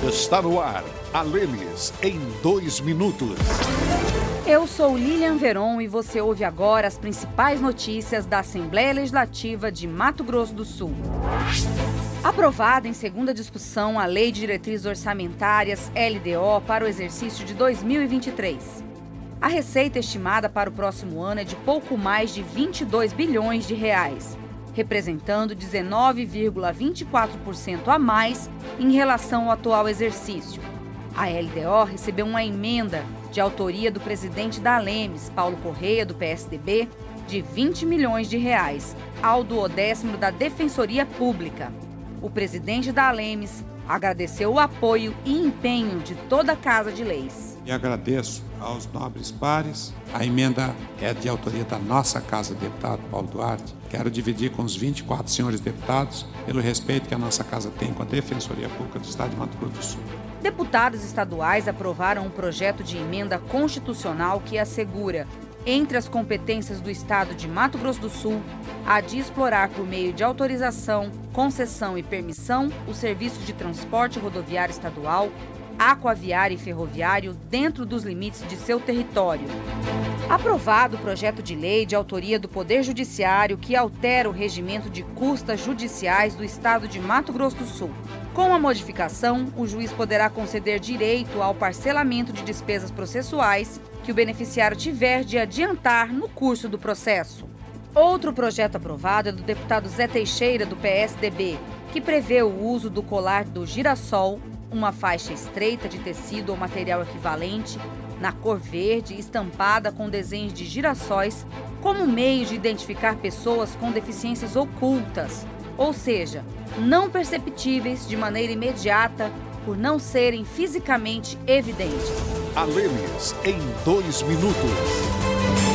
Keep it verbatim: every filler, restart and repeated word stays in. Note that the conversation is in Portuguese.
Está no ar, a Lemes em dois minutos. Eu sou Lilian Veron e você ouve agora as principais notícias da Assembleia Legislativa de Mato Grosso do Sul. Aprovada em segunda discussão a Lei de Diretrizes Orçamentárias L D O para o exercício de dois mil e vinte e três. A receita estimada para o próximo ano é de pouco mais de vinte e dois bilhões de reais, representando dezenove vírgula vinte e quatro por cento a mais em relação ao atual exercício. A L D O recebeu uma emenda de autoria do presidente da Lemes, Paulo Correia, do P S D B, de vinte milhões de reais, ao duodécimo da Defensoria Pública. O presidente da Lemes agradeceu o apoio e empenho de toda a Casa de Leis. E agradeço aos nobres pares. A emenda é de autoria da nossa Casa, deputado Paulo Duarte. Quero dividir com os vinte e quatro senhores deputados pelo respeito que a nossa Casa tem com a Defensoria Pública do Estado de Mato Grosso do Sul. Deputados estaduais aprovaram um projeto de emenda constitucional que assegura, entre as competências do Estado de Mato Grosso do Sul, a de explorar por meio de autorização, concessão e permissão o serviço de transporte rodoviário estadual, aquaviário e ferroviário dentro dos limites de seu território. Aprovado o projeto de lei de autoria do Poder Judiciário que altera o regimento de custas judiciais do Estado de Mato Grosso do Sul. Com a modificação, o juiz poderá conceder direito ao parcelamento de despesas processuais que o beneficiário tiver de adiantar no curso do processo. Outro projeto aprovado é do deputado Zé Teixeira, do P S D B, que prevê o uso do colar do girassol, uma faixa estreita de tecido ou material equivalente, na cor verde, estampada com desenhos de girassóis, como meio de identificar pessoas com deficiências ocultas, ou seja, não perceptíveis de maneira imediata por não serem fisicamente evidentes. A Lemes em dois minutos.